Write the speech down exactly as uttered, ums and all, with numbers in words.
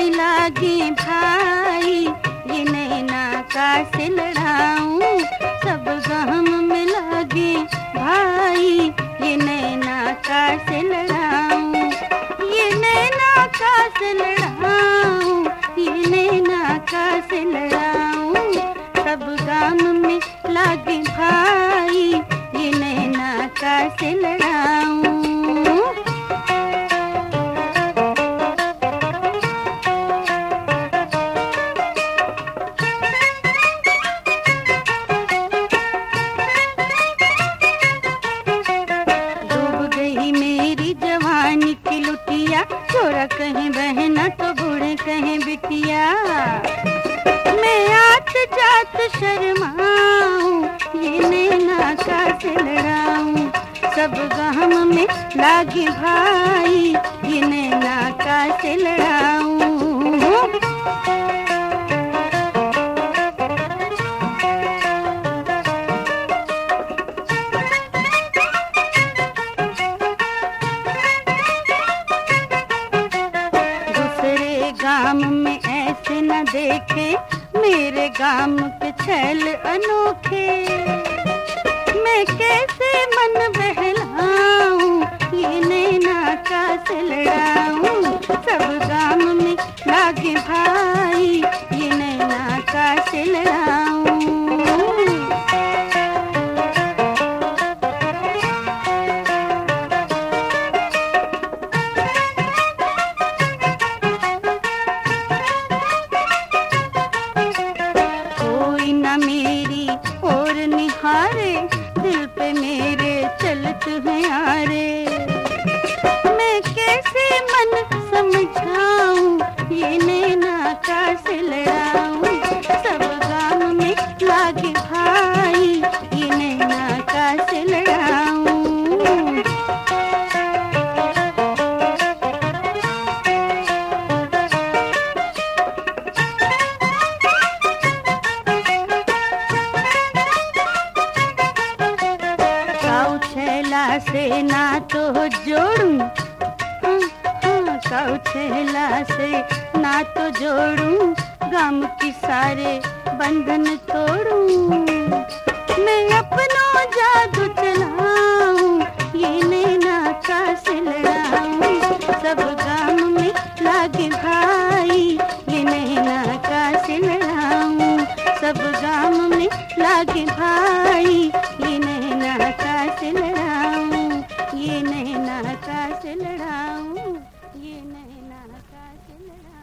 में लागे भाई, ये नैना का से लड़ाऊं। सब गम में लागे भाई, ये नैना का से लड़ाऊं। ये नैना का से लड़ाऊं, ये नैना का से लड़ाऊं। सब गम में लागे भाई, ये नैना का से लड़ाऊं। छोरा कहीं बहना तो बूढ़े कहीं बिटिया, मैं आत जात शर्माऊं, ये नैना का से लड़ाऊं। सब गम में लागे भाई, ये नैना का से लड़ाऊं। गाम में ऐसे न देखे, मेरे गाम के छैल अनोखे। मैं कैसे मन बहलाऊं, ये नैना का से लड़ाऊं। सब गाम में लागे भाई, ये नैना का से लड़ाऊं। मेरी और निहारे, दिल पे मेरे चलत है यारे। मैं कैसे मन समझाऊं, ये नैना का से लड़ाऊं। सब गाम में लागे भाई, ये नैना का से लड़ाऊं। से ना तो जोड़ूं, हाँ काऊ छेला से ना तो जोड़ूं। गम की सारे बंधन तोड़ूं। मैं अपनों जादू चलाऊं, ये नैना का से लड़ाऊं। सब गम में लागे भाई, ये नैना का से लड़ाऊं। सब गम में लागे भाई, ये नैना का से लड़ाऊं। ये नैना का से लड़ाऊं, ये नैना का से लड़ाऊं।